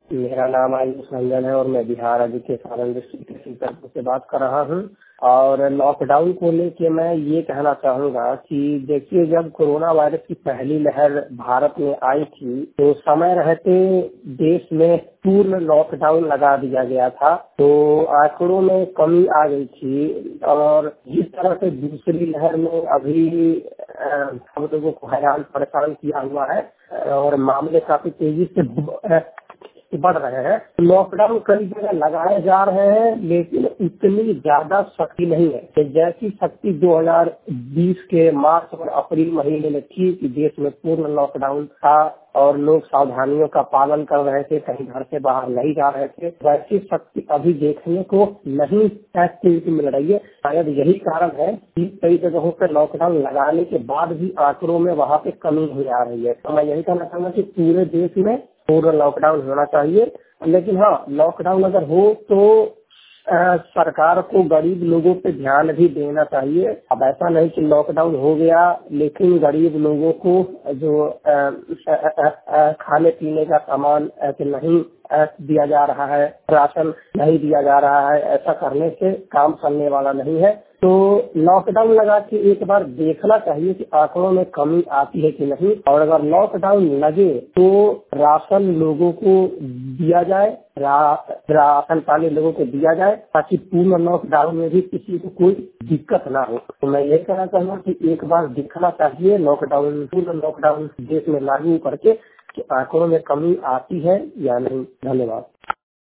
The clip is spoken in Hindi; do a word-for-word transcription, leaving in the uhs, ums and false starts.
मेरा नाम आयुष रंजन है और मैं बिहार राज्य के सारण डिस्ट्रिक्ट के सीतापुर से बात कर रहा हूँ। और लॉकडाउन को लेके मैं ये कहना चाहूँगा कि देखिए, जब कोरोना वायरस की पहली लहर भारत में आई थी तो समय रहते देश में पूर्ण लॉकडाउन लगा दिया गया था, तो आंकड़ों में कमी आ गई थी। और जिस तरह से दूसरी लहर में अभी हम लोगों को हैरान परेशान किया हुआ है और मामले काफी तेजी से बढ़ रहे हैं, लॉकडाउन कई जगह लगाए जा रहे हैं, लेकिन इतनी ज्यादा सख्ती नहीं है कि जैसी सख्ती दो हज़ार बीस के मार्च और अप्रैल महीने में थी कि देश में पूर्ण लॉकडाउन था और लोग सावधानियों का पालन कर रहे थे, कहीं घर से बाहर नहीं जा रहे थे। वैसी सख्ती अभी देखने को नहीं एक्टिविटी मिल रही है। शायद यही कारण है कि कई जगहों पर लॉकडाउन लगाने के बाद भी आंकड़ों में वहाँ पे कमी नहीं आ रही है। तो मैं यही कहना चाहूँगा कि पूरे देश में पूर्ण लॉकडाउन होना चाहिए, लेकिन हाँ, लॉकडाउन अगर हो तो आ, सरकार को गरीब लोगों पे ध्यान भी देना चाहिए। अब ऐसा नहीं कि लॉकडाउन हो गया लेकिन गरीब लोगों को जो आ, आ, आ, खाने पीने का सामान ऐसे नहीं आ, दिया जा रहा है, राशन नहीं दिया जा रहा है, ऐसा करने से काम चलने वाला नहीं है। तो लॉकडाउन लगा के एक बार देखना चाहिए कि आंकड़ों में कमी आती है कि नहीं, और अगर लॉकडाउन लगे तो राशन लोगों को दिया जाए, रा, राशन पानी लोगों को दिया जाए, ताकि पूर्ण लॉकडाउन में भी किसी को कोई दिक्कत ना हो। तो मैं ये कहना चाहूँगा कि एक बार दिखना चाहिए लॉकडाउन, पूर्ण लॉकडाउन देश में लागू करके कि आंकड़ों में कमी आती है या नहीं। धन्यवाद।